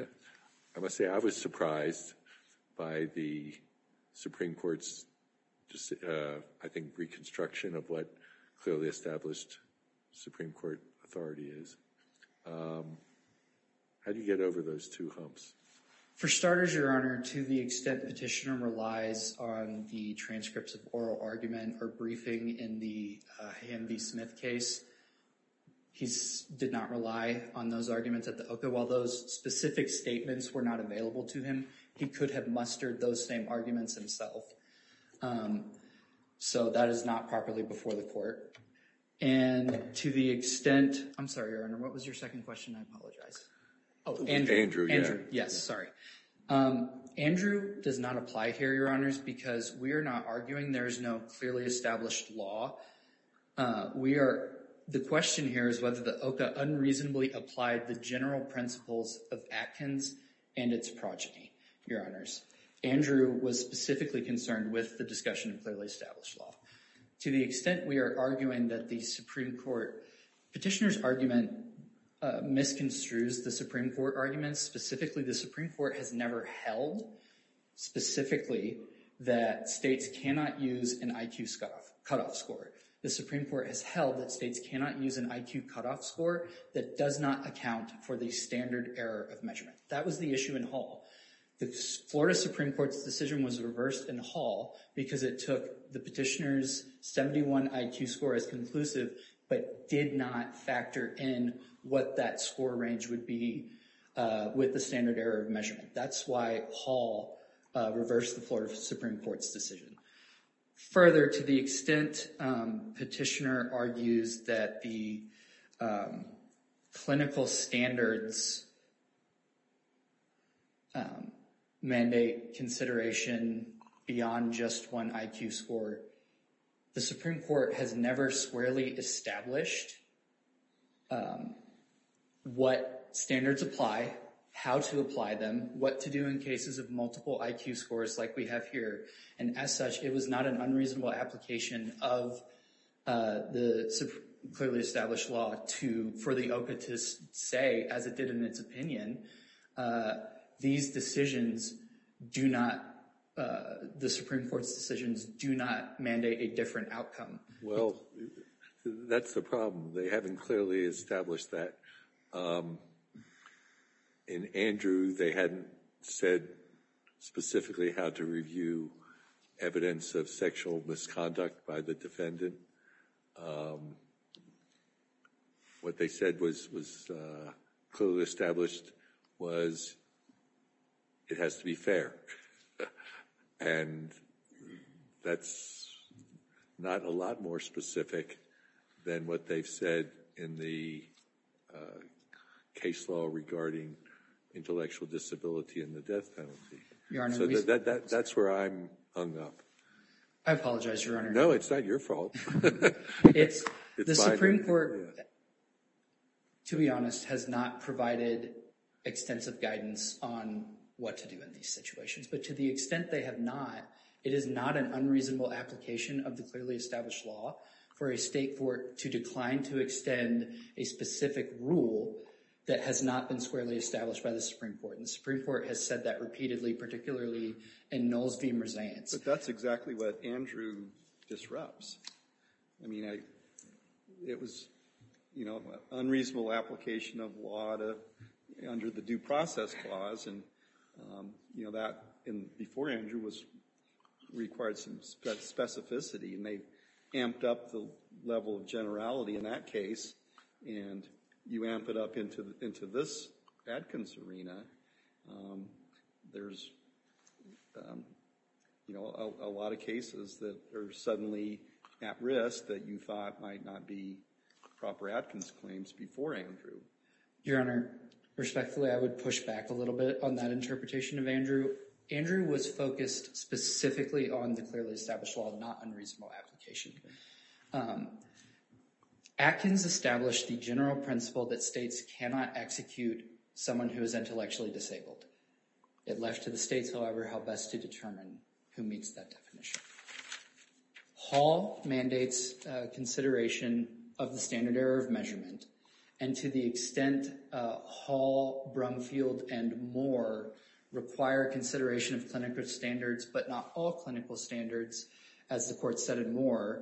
[SPEAKER 1] I must say I was surprised by the Supreme Court's, uh, I think, reconstruction of what clearly established Supreme Court authority is. Um, how do you get over those two humps?
[SPEAKER 4] For starters, Your Honor, to the extent petitioner relies on the transcripts of oral argument or briefing in the uh, Ham v. Smith case, he did not rely on those arguments at the O C A. While those specific statements were not available to him, he could have mustered those same arguments himself. Um, so that is not properly before the court. And to the extent, I'm sorry, Your Honor, what was your second question? I apologize. Oh, Andrew.
[SPEAKER 1] Andrew, yeah.
[SPEAKER 4] Andrew, yes, sorry. Um, Andrew does not apply here, Your Honors, because we are not arguing there is no clearly established law. Uh, we are... The question here is whether the O C A unreasonably applied the general principles of Atkins and its progeny, Your Honors. Andrew was specifically concerned with the discussion of clearly established law. To the extent we are arguing that the Supreme Court, petitioner's argument uh, misconstrues the Supreme Court arguments. Specifically, the Supreme Court has never held specifically that states cannot use an I Q cutoff, cutoff score. The Supreme Court has held that states cannot use an I Q cutoff score that does not account for the standard error of measurement. That was the issue in Hall. The Florida Supreme Court's decision was reversed in Hall because it took the petitioner's seventy-one I Q score as conclusive, but did not factor in what that score range would be uh, with the standard error of measurement. That's why Hall uh, reversed the Florida Supreme Court's decision. Further, to the extent um, petitioner argues that the um, clinical standards um, mandate consideration beyond just one I Q score, the Supreme Court has never squarely established um, what standards apply, how to apply them, what to do in cases of multiple I Q scores like we have here. And as such, it was not an unreasonable application of uh, the clearly established law to for the O C A to say, as it did in its opinion, uh, these decisions do not, uh, the Supreme Court's decisions do not mandate a different outcome.
[SPEAKER 1] Well, that's the problem. They haven't clearly established that. Um, in Andrew, they hadn't said specifically how to review evidence of sexual misconduct by the defendant. Um, what they said was, was uh, clearly established was it has to be fair. And that's not a lot more specific than what they've said in the uh, case law regarding intellectual disability and the death penalty.
[SPEAKER 4] Your Honor,
[SPEAKER 1] so
[SPEAKER 4] we-
[SPEAKER 1] that, that, that, that's where I'm hung up.
[SPEAKER 4] I apologize, Your Honor.
[SPEAKER 1] No, it's not your fault.
[SPEAKER 4] It's,
[SPEAKER 1] It's
[SPEAKER 4] the
[SPEAKER 1] fine.
[SPEAKER 4] Supreme Court,
[SPEAKER 1] Yeah.
[SPEAKER 4] to be honest, has not provided extensive guidance on what to do in these situations. But to the extent they have not, it is not an unreasonable application of the clearly established law for a state court to decline to extend a specific rule that has not been squarely established by the Supreme Court. And the Supreme Court has said that repeatedly, particularly in Knowles v. Merzance.
[SPEAKER 3] But that's exactly what Andrew disrupts. I mean, I, it was, you know, unreasonable application of law to, under the due process clause, and um, you know that in before Andrew was required some spe- specificity, and they amped up the level of generality in that case, and you amp it up into the, into this Adkins arena. Um, there's um, you know a, a lot of cases that are suddenly at risk that you thought might not be proper Adkins claims before Andrew.
[SPEAKER 4] Your Honor, respectfully, I would push back a little bit on that interpretation of Andrew. Andrew was focused specifically on the clearly established law, not unreasonable application. Um, Atkins established the general principle that states cannot execute someone who is intellectually disabled. It left to the states, however, how best to determine who meets that definition. Hall mandates uh, consideration of the standard error of measurement, and to the extent uh, Hall, Brumfield, and Moore require consideration of clinical standards, but not all clinical standards, as the court said in Moore,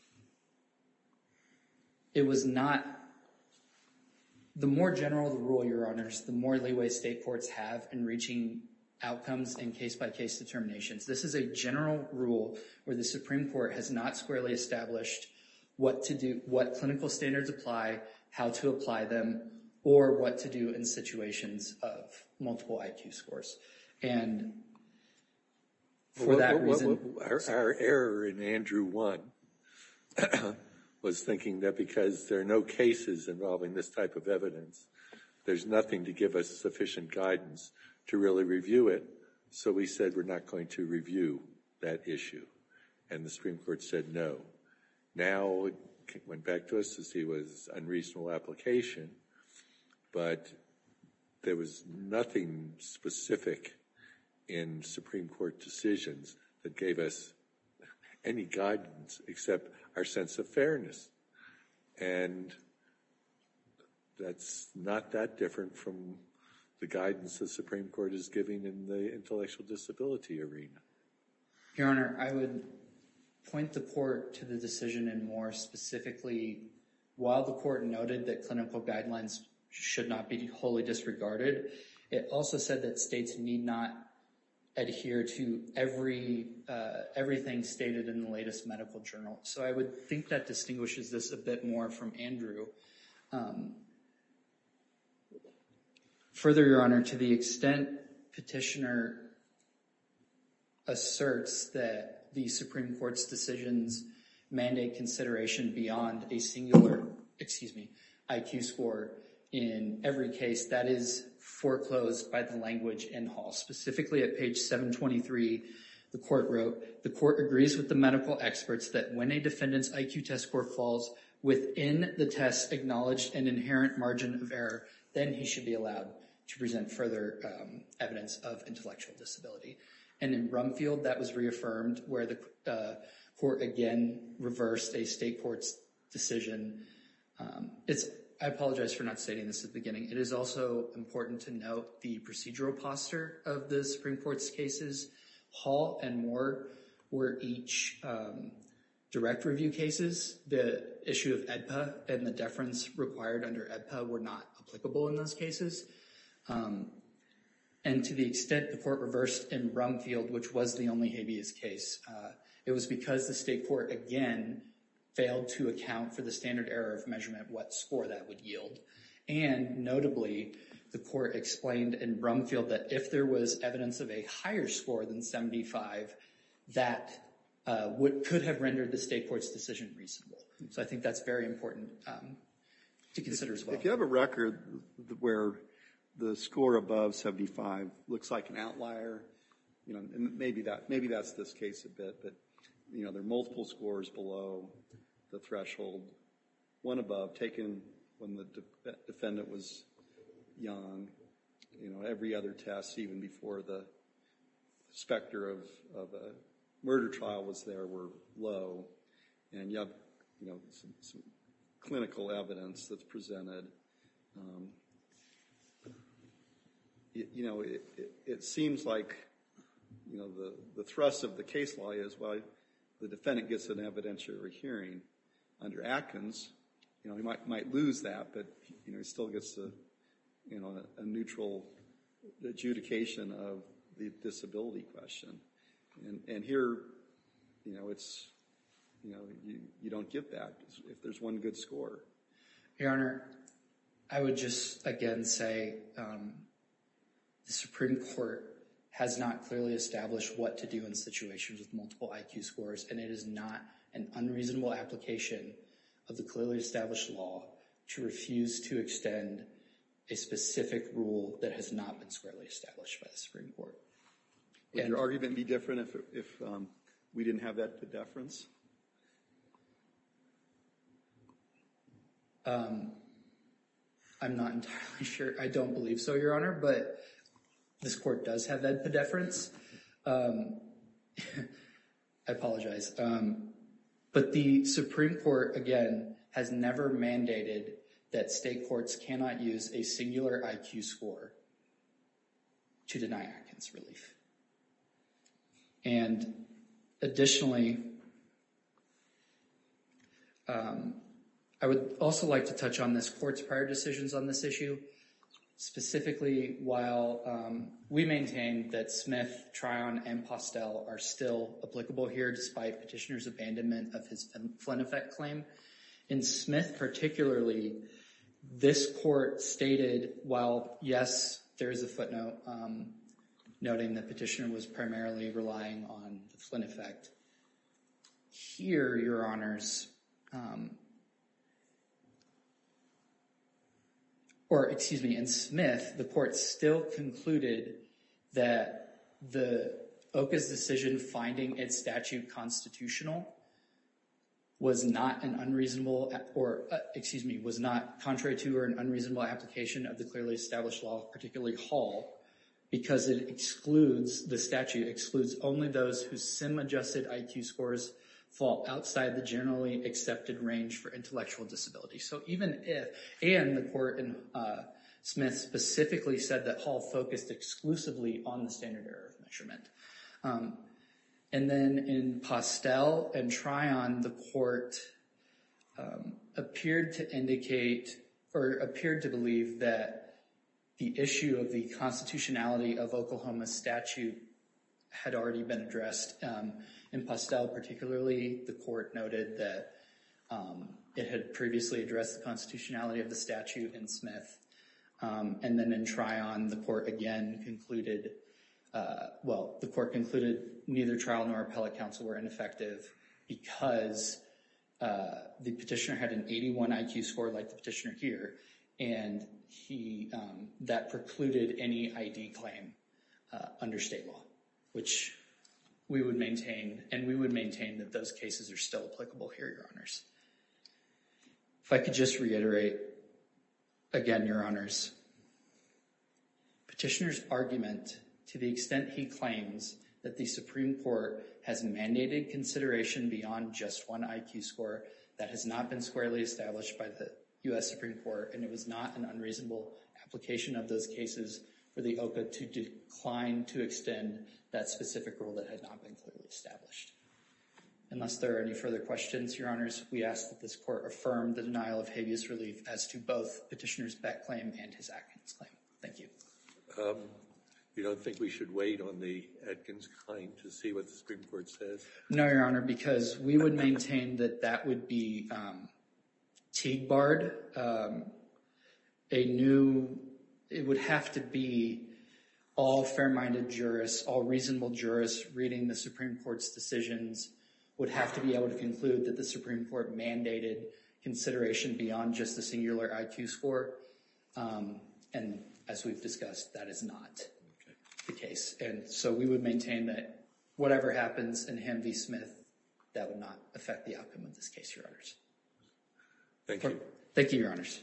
[SPEAKER 4] it was not, the more general the rule, Your Honors, the more leeway state courts have in reaching outcomes and case-by-case determinations. This is a general rule where the Supreme Court has not squarely established what to do, what clinical standards apply, how to apply them, or what to do in situations of multiple I Q scores. And for
[SPEAKER 1] Well,
[SPEAKER 4] that
[SPEAKER 1] what- what-
[SPEAKER 4] reason...
[SPEAKER 1] what- our, our error in Andrew one was thinking that because there are no cases involving this type of evidence, there's nothing to give us sufficient guidance to really review it. So we said we're not going to review that issue. And the Supreme Court said no. Now it went back to us to see was unreasonable application, but there was nothing specific in Supreme Court decisions that gave us any guidance except our sense of fairness. And that's not that different from the guidance the Supreme Court is giving in the intellectual disability arena.
[SPEAKER 4] Your Honor, I would point the court to the decision in Moore specifically. While the court noted that clinical guidelines should not be wholly disregarded, it also said that states need not adhere to every uh, everything stated in the latest medical journal. So I would think that distinguishes this a bit more from Andrew. Um, further, Your Honor, to the extent petitioner asserts that the Supreme Court's decisions mandate consideration beyond a singular, excuse me, I Q score in every case, that is foreclosed by the language in Hall. Specifically at page seven twenty-three, the court wrote, "The court agrees with the medical experts that when a defendant's I Q test score falls within the test's acknowledged and inherent margin of error, then he should be allowed to present further um, evidence of intellectual disability." And in Brumfield, that was reaffirmed, where the uh, court again reversed a state court's decision. Um, it's I apologize for not stating this at the beginning. It is also important to note the procedural posture of the Supreme Court's cases. Hall and Moore were each um, direct review cases. The issue of E D P A and the deference required under E D P A were not applicable in those cases. Um, and to the extent the court reversed in Brumfield, which was the only habeas case, uh, it was because the state court again failed to account for the standard error of measurement, what score that would yield. And notably, the court explained in Brumfield that if there was evidence of a higher score than seventy-five, that uh, would, could have rendered the state court's decision reasonable. So I think that's very important um, to consider as well.
[SPEAKER 3] If you have a record where the score above seventy-five looks like an outlier, you know, and maybe that maybe that's this case a bit, but you know, there are multiple scores below the threshold, one above, taken when the de- defendant was young, you know, every other test, even before the specter of, of a murder trial was there, were low, and you have, you know, some, some clinical evidence that's presented. Um, it, you know, it, it, it seems like, you know, the, the thrust of the case law is, well, the defendant gets an evidentiary hearing under Atkins. You know, he might might lose that, but, you know, he still gets a, you know, a, a neutral adjudication of the disability question. And and here, you know, it's, you know, you, you don't get that if there's one good score.
[SPEAKER 4] Your Honor, I would just again say um, the Supreme Court has not clearly established what to do in situations with multiple I Q scores, and it is not an unreasonable application of the clearly established law to refuse to extend a specific rule that has not been squarely established by the Supreme Court.
[SPEAKER 3] Would
[SPEAKER 4] And
[SPEAKER 3] your argument be different if if um, we didn't have that deference?
[SPEAKER 4] Um, I'm not entirely sure. I don't believe so, Your Honor, but this court does have that deference. Um, I apologize. Um, but the Supreme Court, again, has never mandated that state courts cannot use a singular I Q score to deny Atkins relief. And additionally, um, I would also like to touch on this court's prior decisions on this issue. Specifically, while um, we maintain that Smith, Tryon, and Postel are still applicable here despite petitioner's abandonment of his Flynn effect claim, in Smith particularly, this court stated, while yes, there is a footnote um, noting that petitioner was primarily relying on the Flynn effect, here, Your Honors, um, or excuse me, in Smith, the court still concluded that the O C A's decision finding its statute constitutional was not an unreasonable, or uh, excuse me, was not contrary to or an unreasonable application of the clearly established law, particularly Hall, because it excludes, the statute excludes only those whose sim-adjusted I Q scores fall outside the generally accepted range for intellectual disability. So even if, and the court in uh, Smith specifically said that Hall focused exclusively on the standard error of measurement. Um, and then in Postel and Tryon, the court um, appeared to indicate, or appeared to believe that the issue of the constitutionality of Oklahoma's statute had already been addressed. Um, in Postel particularly, the court noted that um, it had previously addressed the constitutionality of the statute in Smith. Um, and then in Tryon, the court again concluded, uh, well, the court concluded neither trial nor appellate counsel were ineffective because uh, the petitioner had an eighty-one I Q score like the petitioner here, and he um, that precluded any I D claim uh, under state law, which we would maintain, and we would maintain that those cases are still applicable here, Your Honors. If I could just reiterate, again, Your Honors, petitioner's argument, to the extent he claims that the Supreme Court has mandated consideration beyond just one I Q score, that has not been squarely established by the U S Supreme Court, and it was not an unreasonable application of those cases for the O C A to decline to extend that specific rule that had not been clearly established. Unless there are any further questions, Your Honors, we ask that this court affirm the denial of habeas relief as to both petitioner's Beck claim and his Atkins claim. Thank you.
[SPEAKER 1] Um, you don't think we should wait on the Atkins claim to see what the Supreme Court says?
[SPEAKER 4] No, Your Honor, because we would maintain that that would be um, Teague barred. Um, a new, it would have to be all fair-minded jurists, all reasonable jurists reading the Supreme Court's decisions would have to be able to conclude that the Supreme Court mandated consideration beyond just the singular I Q score. Um, and as we've discussed, that is not okay. the case. And so we would maintain that whatever happens in Ham v. Smith, that would not affect the outcome of this case, Your Honors.
[SPEAKER 1] Thank you.
[SPEAKER 4] Thank you, Your Honors.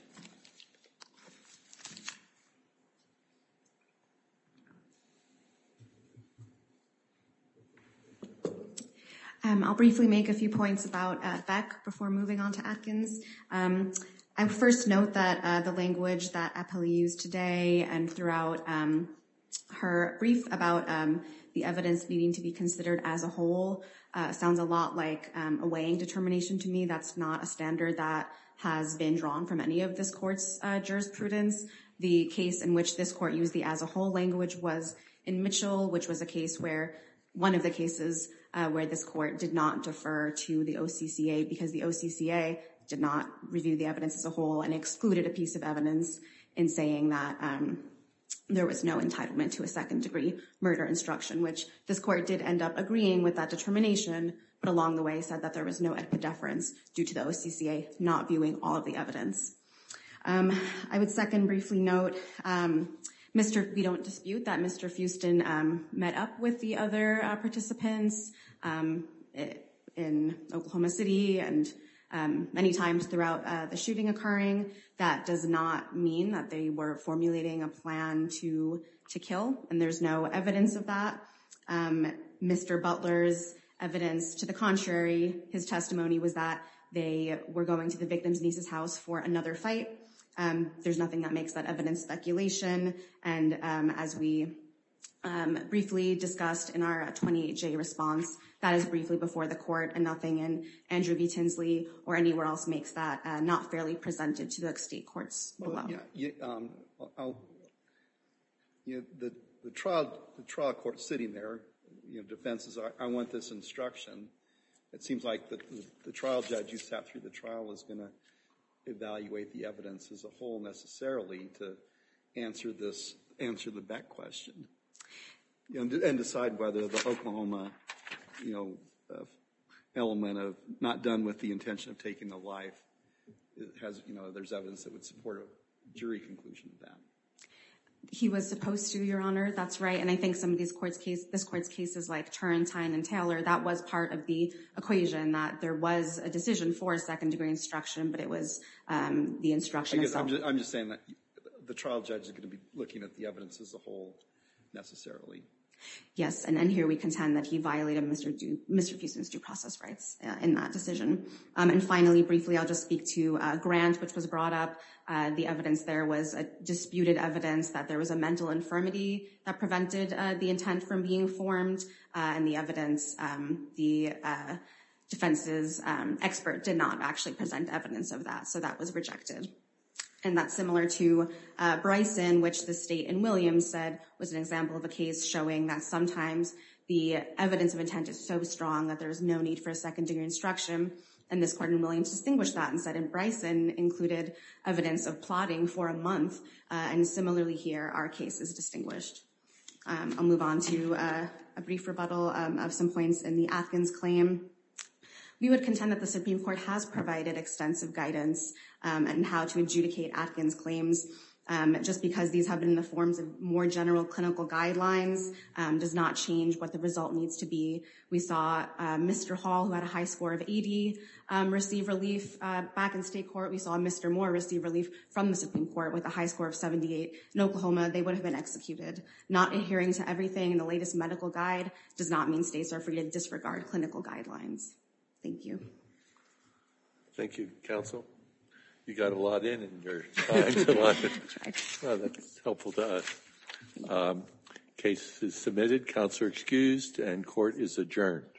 [SPEAKER 2] Um, I'll briefly make a few points about uh, Beck before moving on to Atkins. Um, I would first note that uh, the language that Appellee used today and throughout um, her brief about um, the evidence needing to be considered as a whole uh, sounds a lot like um, a weighing determination to me. That's not a standard that has been drawn from any of this court's uh, jurisprudence. The case in which this court used the as a whole language was in Mitchell, which was a case where one of the cases uh, where this court did not defer to the O C C A because the O C C A did not review the evidence as a whole and excluded a piece of evidence in saying that um, there was no entitlement to a second degree murder instruction, which this court did end up agreeing with that determination, but along the way said that there was no epidefference due to the O C C A not viewing all of the evidence. Um, I would second briefly note, um, Mister we don't dispute that Mister Fuston um, met up with the other uh, participants um, in Oklahoma City and um, many times throughout uh, the shooting occurring. That does not mean that they were formulating a plan to to kill, and there's no evidence of that. Um, Mister Butler's evidence to the contrary, his testimony was that they were going to the victim's niece's house for another fight. Um, there's nothing that makes that evidence speculation, and um, as we um, briefly discussed in our twenty-eight J response, that is briefly before the court, and nothing in Andrew v. Tinsley or anywhere else makes that uh, not fairly presented to the state courts below.
[SPEAKER 3] Well, yeah, you, um, I'll, you know, the, the trial the trial court sitting there, you know, defense says, I, I want this instruction. It seems like the, the, the trial judge who sat through the trial is going to evaluate the evidence as a whole necessarily to answer this, answer the Beck question, you know, and decide whether the Oklahoma, you know, uh, element of not done with the intention of taking the life it has, you know, there's evidence that would support a jury conclusion of that.
[SPEAKER 2] He was supposed to, Your Honor. That's right. And I think some of these courts case, this court's cases like Turrentine and Taylor, that was part of the equation, that there was a decision for a second degree instruction, but it was um, the instruction
[SPEAKER 3] I guess
[SPEAKER 2] itself.
[SPEAKER 3] I'm just, I'm just saying that the trial judge is going to be looking at the evidence as a whole necessarily.
[SPEAKER 2] Yes, and, and here we contend that he violated Mister Du, Mister Fuston's due process rights uh, in that decision. Um, and finally, briefly, I'll just speak to uh, Grant, which was brought up. Uh, the evidence there was a disputed evidence that there was a mental infirmity that prevented uh, the intent from being formed, uh, and the evidence, um, the uh, defense's um, expert did not actually present evidence of that, so that was rejected. And that's similar to uh, Bryson, which the state in Williams said was an example of a case showing that sometimes the evidence of intent is so strong that there's no need for a second degree instruction. And this court in Williams distinguished that and said in Bryson included evidence of plotting for a month. Uh, and similarly here, our case is distinguished. Um, I'll move on to uh, a brief rebuttal um, of some points in the Atkins claim. We would contend that the Supreme Court has provided extensive guidance um, on how to adjudicate Atkins claims. Um, just because these have been in the forms of more general clinical guidelines um, does not change what the result needs to be. We saw uh, Mister Hall, who had a high score of eighty, um, receive relief uh, back in state court. We saw Mister Moore receive relief from the Supreme Court with a high score of seventy-eight. In Oklahoma, they would have been executed. Not adhering to everything in the latest medical guide does not mean states are free to disregard clinical guidelines. Thank you.
[SPEAKER 1] Thank you, counsel. You got a lot in in your time. A lot of, well, that's helpful to us. Um, case is submitted, counsel excused, and court is adjourned.